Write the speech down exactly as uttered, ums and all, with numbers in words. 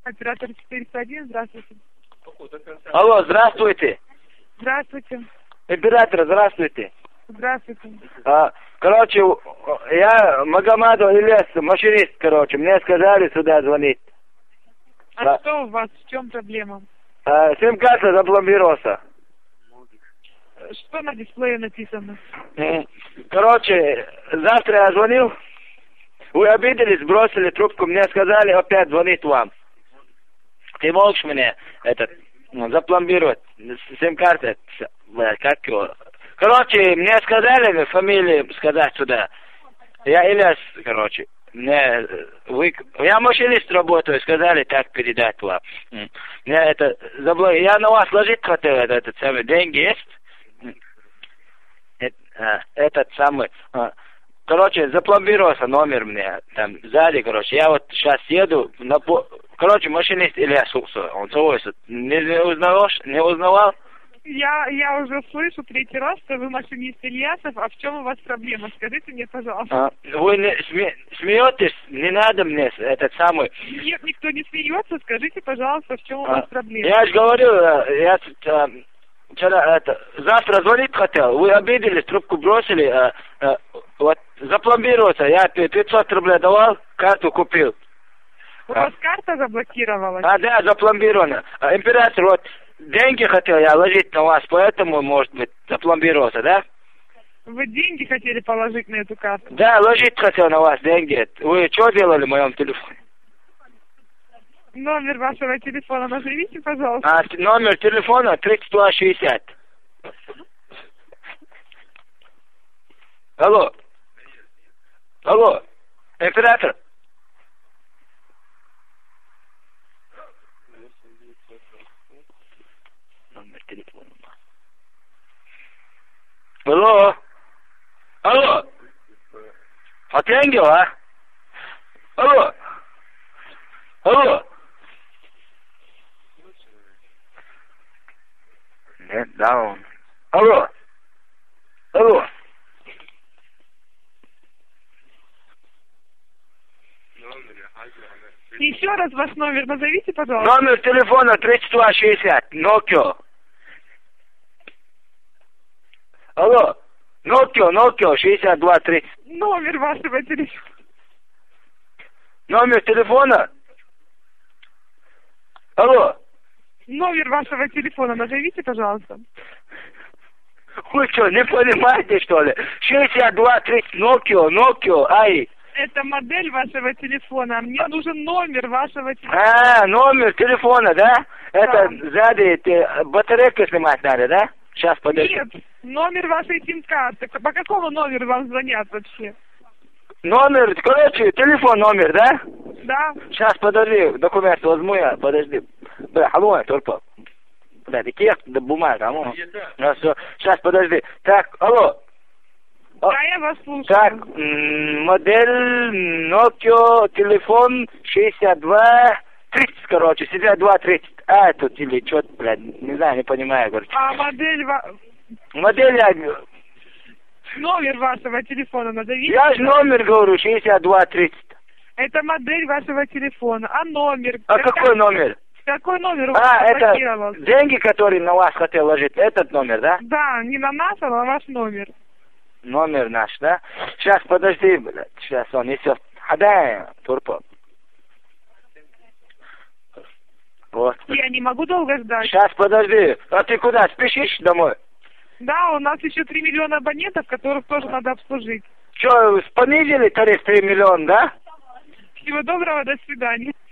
Оператор четыреста один, здравствуйте. Алло, здравствуйте. Здравствуйте. Оператор, здравствуйте. Здравствуйте. А, короче, я Магомадов Ильяс, машинист, короче. Мне сказали сюда звонить. А да. Что у вас? В чем проблема? А, сим-карта запломбировался. Что на дисплее написано? Короче, завтра я звонил. Вы обиделись, бросили трубку. Мне сказали опять звонить вам. Ты можешь мне этот запломбировать сим-карты? Как его? Короче, мне сказали фамилию сказать сюда. Я Ильяс, короче. Мне вы, я машинист работаю, сказали так передать вам. Мне это забло... Я на вас ложить хотел этот, этот самый деньги есть? Этот самый. Короче, запломбировался номер мне там сзади, короче. Я вот сейчас еду на по... Короче, машинист Ильяс, он свой, не узнавал, не узнавал? Я, я уже слышу третий раз, что вы машинист Ильясов, а в чем у вас проблема? Скажите мне, пожалуйста. А, вы не, сме, смеетесь? Не надо мне этот самый... Нет, никто не смеется. Скажите, пожалуйста, в чем у а, вас проблема? Я же говорю, я а, вчера, это, завтра звонить хотел. Вы обиделись, трубку бросили. А, а, вот запломбировался. Я пятьсот рублей давал, карту купил. У а. вас карта заблокировалась? А, да, запломбирована. А, император, вот... Деньги хотел я ложить на вас, поэтому, может быть, запломбировался, да? Вы деньги хотели положить на эту карту? Да, ложить хотел на вас деньги. Вы что делали в моем телефоне? Номер вашего телефона назовите, пожалуйста. А, номер телефона тридцать два шестьдесят. Алло. Алло. Император. Телефон. Алло. Алло. Отъянгел, а? Алло. Алло. Нет, да, он. Алло. Алло. Еще раз ваш номер назовите, пожалуйста. Номер телефона тридцать два шестьдесят. Nokia. Алло, Nokia, Nokia, шестьдесят два тридцать. Номер вашего телефона. Номер телефона? Алло. Номер вашего телефона назовите, пожалуйста. Вы что, не понимаете, что ли? шестьдесят два тридцать, Nokia, Nokia, ай. Это модель вашего телефона. Мне нужен номер вашего телефона. А, номер телефона, да? Это да. Сзади ты, батарейку снимать надо, да? Сейчас, подожди. Нет, номер вашей сим-карты. По какому номеру вам звонят вообще? Номер, короче, телефон номер, да? Да. Сейчас, подожди, документ возьму я, подожди. Бля, алло, только. Подожди, кек, да бумага, алло. Сейчас, подожди. Так, алло. Да, я вас слушаю. Так, модель Nokia, телефон шестьдесят два тридцать, короче, шестьдесят два тридцать. А, тут или что-то, блядь, не знаю, не понимаю, короче. А модель... Ва... Модель я... Номер вашего телефона назовите. Я же номер говорю, шестьдесят два тридцать. Это модель вашего телефона. А номер? А это какой номер? Какой номер у вас А, это заблокировался? деньги, которые на вас хотел ложить, этот номер, да? Да, не на нас, а на ваш номер. Номер наш, да? Сейчас, подожди, блядь, сейчас он несет. А да, турпо. Вот. Я не могу долго ждать. Сейчас, подожди. А ты куда, спешишь домой? Да, у нас еще три миллиона абонентов, которых тоже надо обслужить. Че, понизили тариф три миллиона, да? Всего доброго, до свидания.